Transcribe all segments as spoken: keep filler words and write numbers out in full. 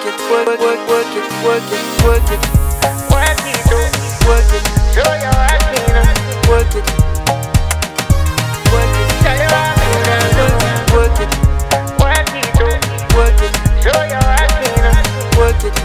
it, work, work, work, work it, work it, work it, Work it, oh. work it, Show your working, oh. work it, work it, Show your working, oh. work it, Work it, oh. work it, Show your working, oh. work it,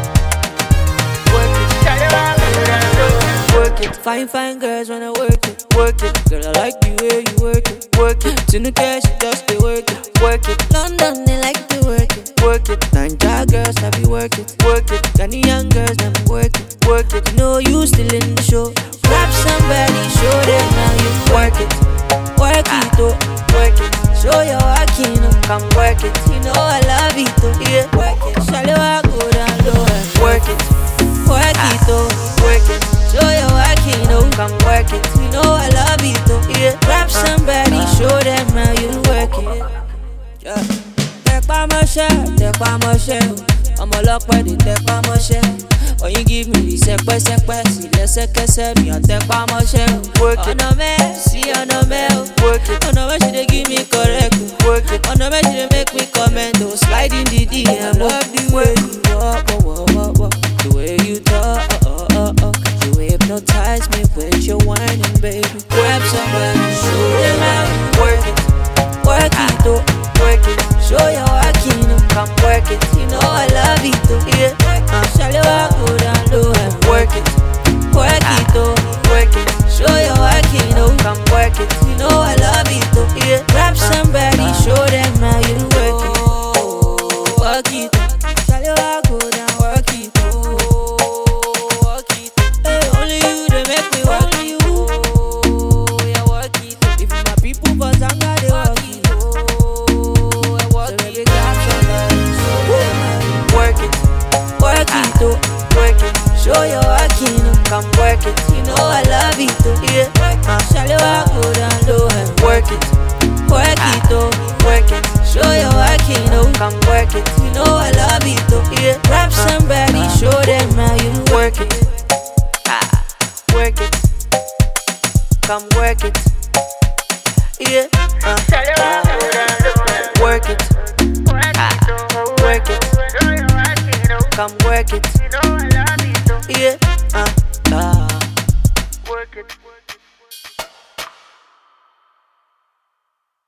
work it, Show your working, oh. work it. Fine, fine girls wanna work it, work it. Girl, I like the way you work it, work it. Tinuke, she just they work it, work it. London, they like to work it, work it. Ninja girls, I be work it, work it. Ghanaian girls, them work it, work it. You know you still in the show. Grab somebody, show them how you work it, work it, oh, work it. Show your working, oh, come work it. You know I love it, oh, yeah, work it. Shall I go down low and work it, work it, oh, work it. Show your working, oh, come work it. You know I love it, oh, yeah. Grab somebody, show them how you work it. Yeah. Tẹpá mọ́ṣẹ́, tẹpá mọ́ṣẹ́ o. Ọmọ ọlọ́pẹ́ di tẹpá mọ́ṣẹ́. When you give me the sẹ́pẹ́sẹ́pẹ́ sí lẹ́sẹ̀kẹsẹ̀ mi ò tẹpá mọ́ṣẹ́ o. Ọ̀nà mẹ́ sí ọ̀nà mẹ́ o. Ọ̀nà mẹ́ she dey give me correct o. Ọ̀nà mẹ́ she dey make me comment o. Slide in the D M, love the way you walk, walk, walk, walk. The way you talk, oh, oh, oh. You hypnotize me with your whining, baby. Grab somebody, show them how you work it, work it, oh, work it. Show your working, oh, come work it. You know I love it, oh, yeah. Uh, shall you walk, go down low and work it, work it, oh, work it. Show your working, oh, come work it. You know I love it, oh, yeah. Grab somebody, show them how you work it, work it. Shall you walk, go down, work it, oh, work it. Hey, only you they make me work you, oh, yeah, work it. If my people for Zanga, they work it, oh, yeah, work it. So baby, grab somebody, show them how you work it, work it, oh, work it. Show your working, oh, come work it. You know I love it, oh, yeah. Uh, shall you walk, go down low and work it, work it, oh, work it. Show your working, oh, come work it. You know I love it, oh, yeah. Grab somebody, show them how you work it, work it, come work it, yeah. Uh, Show your working, oh. work it, Work it, oh. work it, Show your working, oh. come work it, You know I love it, oh. yeah. Uh, uh. Work it.